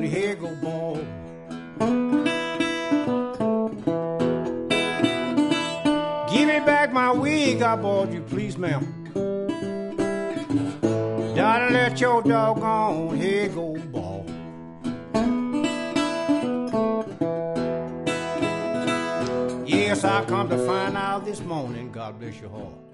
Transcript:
here go ball. Give me back my wig I bought you, please, ma'am. Gotta let your doggone head go bald. Yes, I come to find out this morning, God bless your heart,